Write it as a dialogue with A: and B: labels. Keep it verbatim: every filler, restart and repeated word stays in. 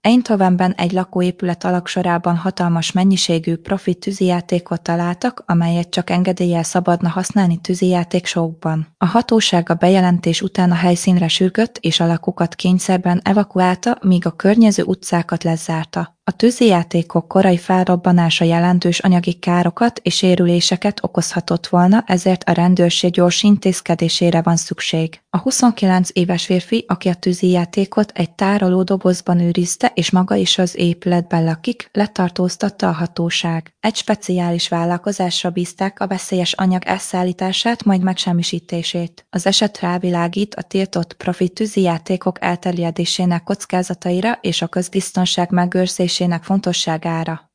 A: Eindhovenben egy lakóépület alagsorában hatalmas mennyiségű profi tűzijátékot találtak, amelyet csak engedéllyel szabadna használni tűzijáték showkban. A hatóság a bejelentés után a helyszínre sürgött és a lakókat kényszerben evakuálta, míg a környező utcákat lezárta. A tűzijátékok korai felrobbanása jelentős anyagi károkat és sérüléseket okozhatott volna, ezért a rendőrség gyors intézkedésére van szükség. A huszonkilenc éves férfi, aki a tűzijátékot egy tárolódobozban őrizte és maga is az épületben lakik, letartóztatta a hatóság. Egy speciális vállalkozásra bízták a veszélyes anyag elszállítását, majd megsemmisítését. Az eset rávilágít a tiltott profi tűzijátékok elterjedésének kockázataira és a közbiztonság megőrzésének fontosságára.